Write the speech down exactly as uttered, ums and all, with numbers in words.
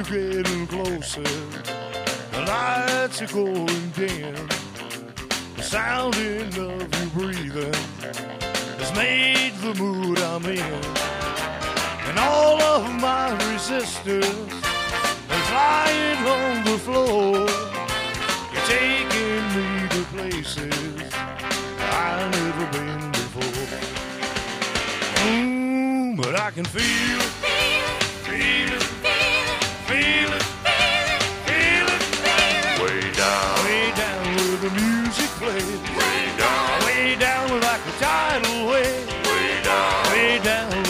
you're getting closer. The lights are going dim. The sounding of you breathing has made the mood I'm in. And all of my resistance is lying on the floor. You're taking me to places I've never been before. Mm, but I can feel it, feel it, feel it, feel it, way down, way down where the music plays, way down, way down like a tidal wave, way down, way down